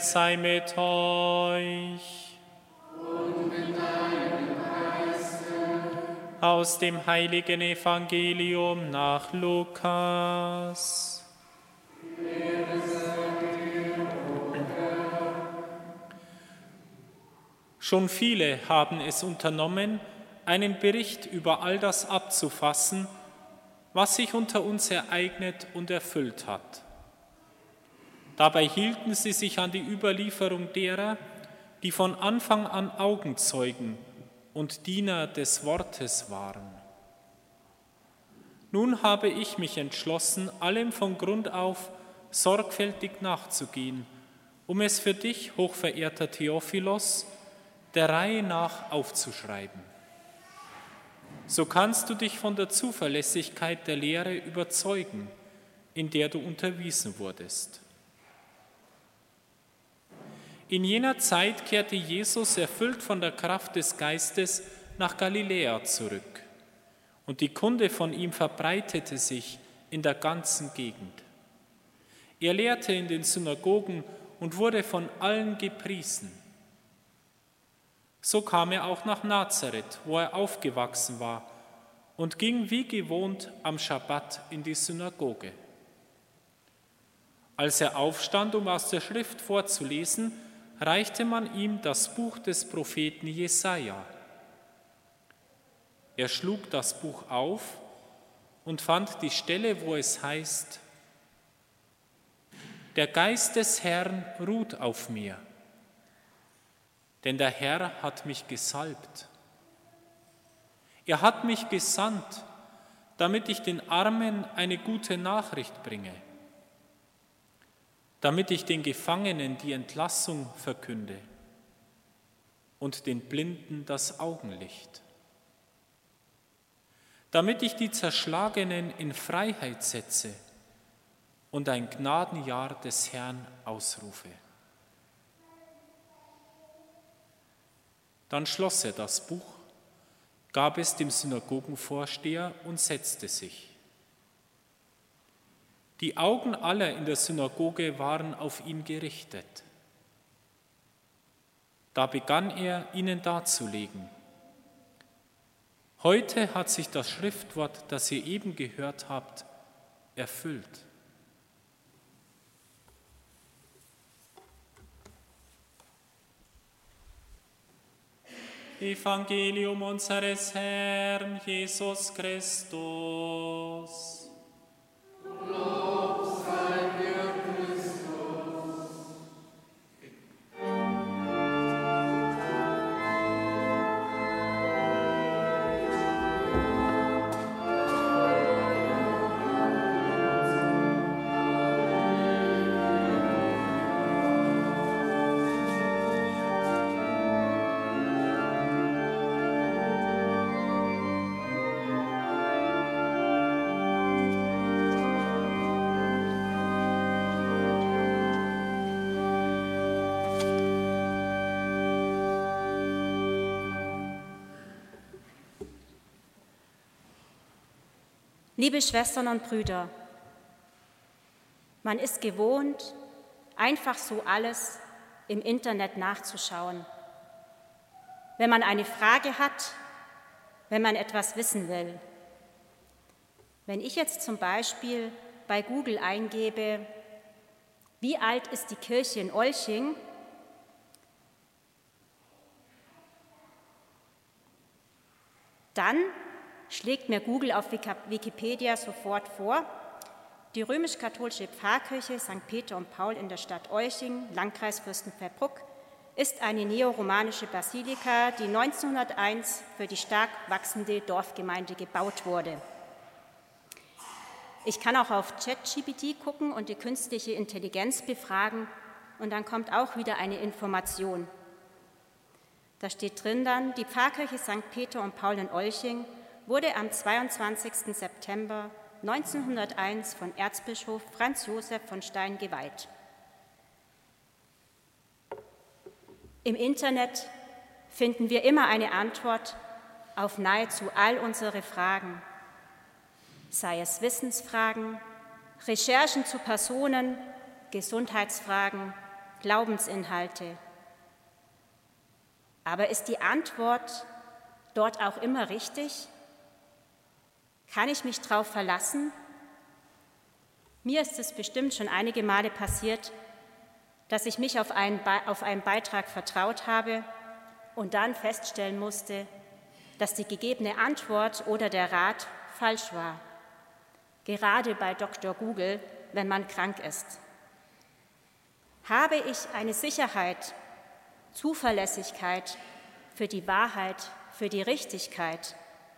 sei mit euch. Und mit deinem Geiste. Aus dem heiligen Evangelium nach Lukas. Schon viele haben es unternommen, einen Bericht über all das abzufassen, was sich unter uns ereignet und erfüllt hat. Dabei hielten sie sich an die Überlieferung derer, die von Anfang an Augenzeugen und Diener des Wortes waren. Nun habe ich mich entschlossen, allem von Grund auf sorgfältig nachzugehen, um es für dich, hochverehrter Theophilos, der Reihe nach aufzuschreiben. So kannst du dich von der Zuverlässigkeit der Lehre überzeugen, in der du unterwiesen wurdest. In jener Zeit kehrte Jesus, erfüllt von der Kraft des Geistes, nach Galiläa zurück, und die Kunde von ihm verbreitete sich in der ganzen Gegend. Er lehrte in den Synagogen und wurde von allen gepriesen. So kam er auch nach Nazareth, wo er aufgewachsen war, und ging wie gewohnt am Schabbat in die Synagoge. Als er aufstand, um aus der Schrift vorzulesen, reichte man ihm das Buch des Propheten Jesaja. Er schlug das Buch auf und fand die Stelle, wo es heißt: Der Geist des Herrn ruht auf mir, denn der Herr hat mich gesalbt. Er hat mich gesandt, damit ich den Armen eine gute Nachricht bringe, damit ich den Gefangenen die Entlassung verkünde und den Blinden das Augenlicht, damit ich die Zerschlagenen in Freiheit setze und ein Gnadenjahr des Herrn ausrufe. Dann schloss er das Buch, gab es dem Synagogenvorsteher und setzte sich. Die Augen aller in der Synagoge waren auf ihn gerichtet. Da begann er, ihnen darzulegen: Heute hat sich das Schriftwort, das ihr eben gehört habt, erfüllt. Evangelium unseres Herrn Jesus Christus. Lob sei dir, Christus. Liebe Schwestern und Brüder, man ist gewohnt, einfach so alles im Internet nachzuschauen. Wenn man eine Frage hat, wenn man etwas wissen will. Wenn ich jetzt zum Beispiel bei Google eingebe, wie alt ist die Kirche in Olching, dann schlägt mir Google auf Wikipedia sofort vor: Die römisch-katholische Pfarrkirche St. Peter und Paul in der Stadt Olching, Landkreis Fürstenfeldbruck, ist eine neoromanische Basilika, die 1901 für die stark wachsende Dorfgemeinde gebaut wurde. Ich kann auch auf ChatGPT gucken und die künstliche Intelligenz befragen, und dann kommt auch wieder eine Information. Da steht drin dann: Die Pfarrkirche St. Peter und Paul in Olching wurde am 22. September 1901 von Erzbischof Franz Josef von Stein geweiht. Im Internet finden wir immer eine Antwort auf nahezu all unsere Fragen, sei es Wissensfragen, Recherchen zu Personen, Gesundheitsfragen Glaubensinhalte. Aber ist die Antwort dort auch immer richtig? Kann ich mich darauf verlassen? Mir ist es bestimmt schon einige Male passiert, dass ich mich auf einen Beitrag vertraut habe und dann feststellen musste, dass die gegebene Antwort oder der Rat falsch war. Gerade bei Dr. Google, wenn man krank ist. Habe ich eine Sicherheit, Zuverlässigkeit für die Wahrheit, für die Richtigkeit?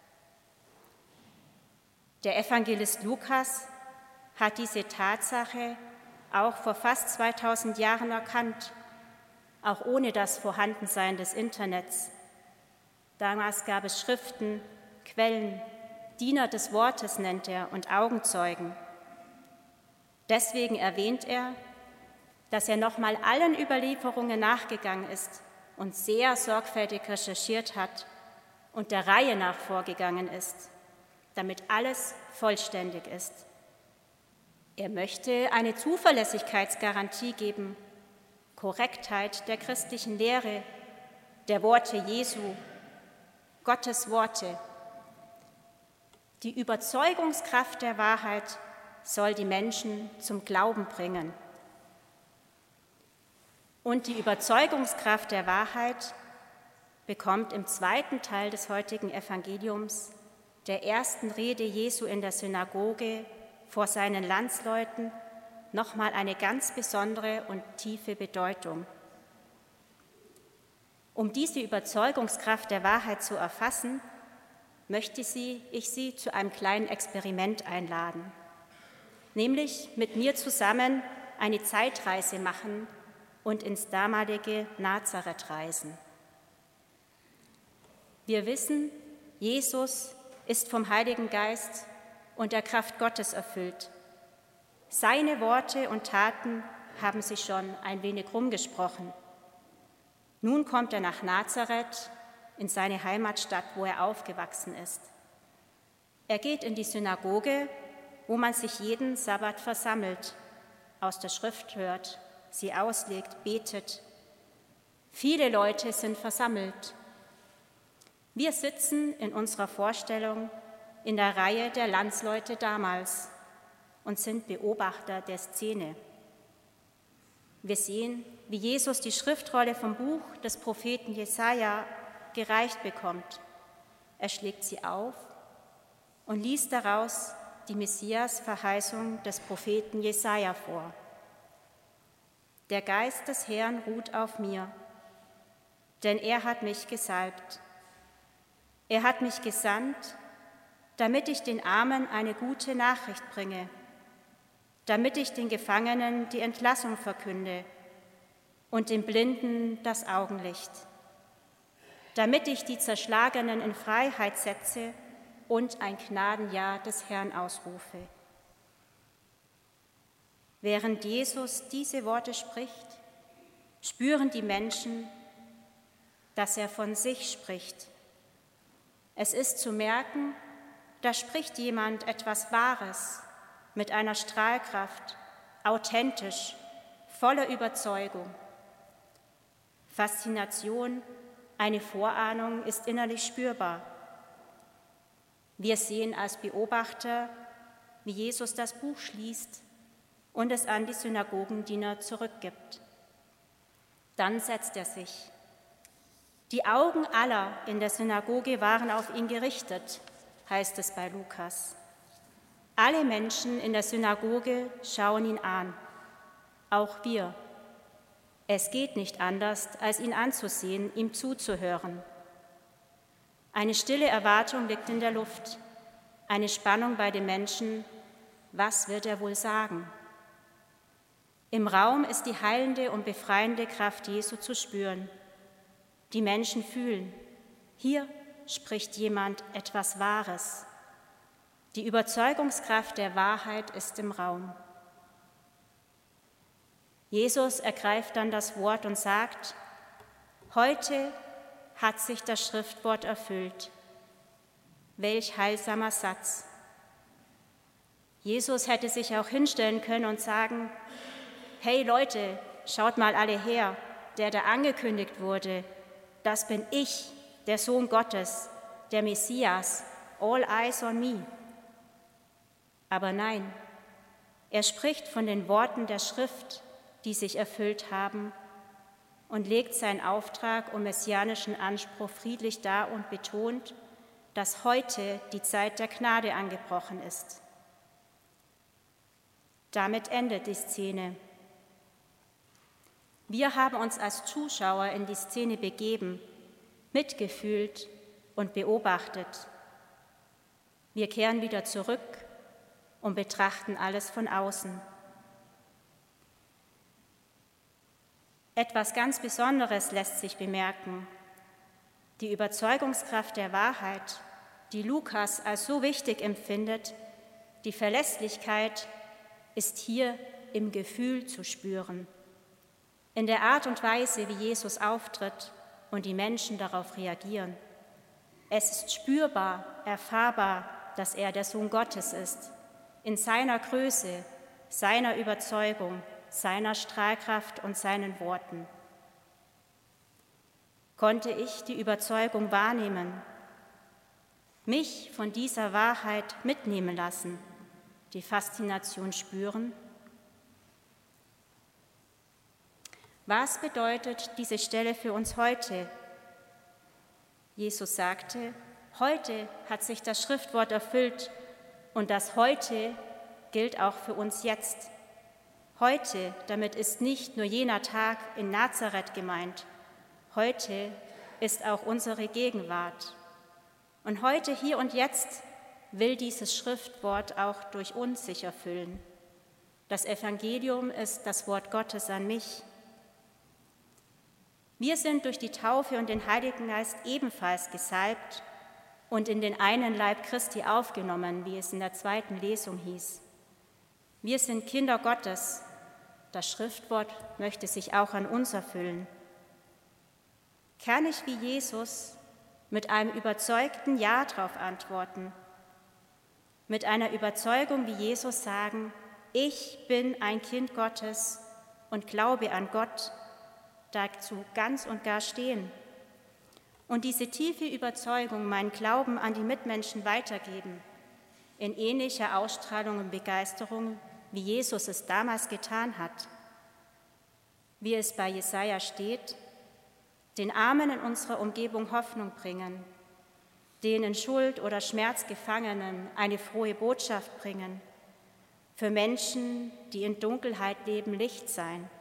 Der Evangelist Lukas hat diese Tatsache auch vor fast 2000 Jahren erkannt, auch ohne das Vorhandensein des Internets. Damals gab es Schriften, Quellen, Diener des Wortes nennt er und Augenzeugen. Deswegen erwähnt er, dass er nochmal allen Überlieferungen nachgegangen ist und sehr sorgfältig recherchiert hat und der Reihe nach vorgegangen ist, damit alles vollständig ist. Er möchte eine Zuverlässigkeitsgarantie geben, Korrektheit der christlichen Lehre, der Worte Jesu, Gottes Worte. Die Überzeugungskraft der Wahrheit soll die Menschen zum Glauben bringen. Und die Überzeugungskraft der Wahrheit bekommt im zweiten Teil des heutigen Evangeliums, der ersten Rede Jesu in der Synagoge vor seinen Landsleuten, nochmal eine ganz besondere und tiefe Bedeutung. Um diese Überzeugungskraft der Wahrheit zu erfassen, möchte ich Sie zu einem kleinen Experiment einladen, nämlich mit mir zusammen eine Zeitreise machen und ins damalige Nazareth reisen. Wir wissen, Jesus ist vom Heiligen Geist und der Kraft Gottes erfüllt. Seine Worte und Taten haben sich schon ein wenig rumgesprochen. Nun kommt er nach Nazareth, in seine Heimatstadt, wo er aufgewachsen ist. Er geht in die Synagoge, wo man sich jeden Sabbat versammelt, aus der Schrift hört, sie auslegt, betet. Viele Leute sind versammelt. Wir sitzen in unserer Vorstellung in der Reihe der Landsleute damals und sind Beobachter der Szene. Wir sehen, wie Jesus die Schriftrolle vom Buch des Propheten Jesaja gereicht bekommt. Er schlägt sie auf und liest daraus die Messias-Verheißung des Propheten Jesaja vor. Der Geist des Herrn ruht auf mir, denn er hat mich gesalbt. Er hat mich gesandt, damit ich den Armen eine gute Nachricht bringe, damit ich den Gefangenen die Entlassung verkünde und den Blinden das Augenlicht, damit ich die Zerschlagenen in Freiheit setze und ein Gnadenjahr des Herrn ausrufe. Während Jesus diese Worte spricht, spüren die Menschen, dass er von sich spricht. Es ist zu merken, da spricht jemand etwas Wahres, mit einer Strahlkraft, authentisch, voller Überzeugung. Faszination, eine Vorahnung ist innerlich spürbar. Wir sehen als Beobachter, wie Jesus das Buch schließt und es an die Synagogendiener zurückgibt. Dann setzt er sich. Die Augen aller in der Synagoge waren auf ihn gerichtet, heißt es bei Lukas. Alle Menschen in der Synagoge schauen ihn an, auch wir. Es geht nicht anders, als ihn anzusehen, ihm zuzuhören. Eine stille Erwartung liegt in der Luft, eine Spannung bei den Menschen. Was wird er wohl sagen? Im Raum ist die heilende und befreiende Kraft Jesu zu spüren. Die Menschen fühlen, hier spricht jemand etwas Wahres. Die Überzeugungskraft der Wahrheit ist im Raum. Jesus ergreift dann das Wort und sagt, heute hat sich das Schriftwort erfüllt. Welch heilsamer Satz. Jesus hätte sich auch hinstellen können und sagen, hey Leute, schaut mal alle her, der da angekündigt wurde, das bin ich, der Sohn Gottes, der Messias, all eyes on me. Aber nein, er spricht von den Worten der Schrift, die sich erfüllt haben, und legt seinen Auftrag und messianischen Anspruch friedlich dar und betont, dass heute die Zeit der Gnade angebrochen ist. Damit endet die Szene. Wir haben uns als Zuschauer in die Szene begeben, mitgefühlt und beobachtet. Wir kehren wieder zurück und betrachten alles von außen. Etwas ganz Besonderes lässt sich bemerken. Die Überzeugungskraft der Wahrheit, die Lukas als so wichtig empfindet, die Verlässlichkeit ist hier im Gefühl zu spüren, in der Art und Weise, wie Jesus auftritt und die Menschen darauf reagieren. Es ist spürbar, erfahrbar, dass er der Sohn Gottes ist, in seiner Größe, seiner Überzeugung, seiner Strahlkraft und seinen Worten. Konnte ich die Überzeugung wahrnehmen, mich von dieser Wahrheit mitnehmen lassen, die Faszination spüren? Was bedeutet diese Stelle für uns heute? Jesus sagte, heute hat sich das Schriftwort erfüllt und das heute gilt auch für uns jetzt. Heute, damit ist nicht nur jener Tag in Nazareth gemeint, heute ist auch unsere Gegenwart. Und heute, hier und jetzt will dieses Schriftwort auch durch uns sich erfüllen. Das Evangelium ist das Wort Gottes an mich. Wir sind durch die Taufe und den Heiligen Geist ebenfalls gesalbt und in den einen Leib Christi aufgenommen, wie es in der zweiten Lesung hieß. Wir sind Kinder Gottes. Das Schriftwort möchte sich auch an uns erfüllen. Kann ich wie Jesus mit einem überzeugten Ja darauf antworten? Mit einer Überzeugung wie Jesus sagen, ich bin ein Kind Gottes und glaube an Gott, dazu ganz und gar stehen und diese tiefe Überzeugung, meinen Glauben an die Mitmenschen weitergeben, in ähnlicher Ausstrahlung und Begeisterung, wie Jesus es damals getan hat. Wie es bei Jesaja steht, den Armen in unserer Umgebung Hoffnung bringen, den in Schuld oder Schmerz Gefangenen eine frohe Botschaft bringen, für Menschen, die in Dunkelheit leben, Licht sein.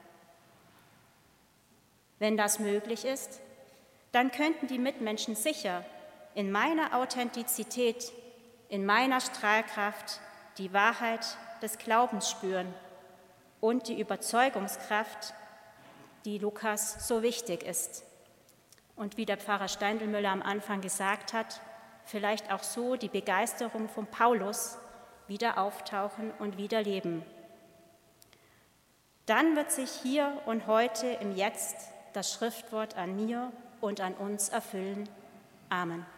Wenn das möglich ist, dann könnten die Mitmenschen sicher in meiner Authentizität, in meiner Strahlkraft die Wahrheit des Glaubens spüren und die Überzeugungskraft, die Lukas so wichtig ist. Und wie der Pfarrer Steindelmüller am Anfang gesagt hat, vielleicht auch so die Begeisterung von Paulus wieder auftauchen und wieder leben. Dann wird sich hier und heute im Jetzt das Schriftwort an mir und an uns erfüllen. Amen.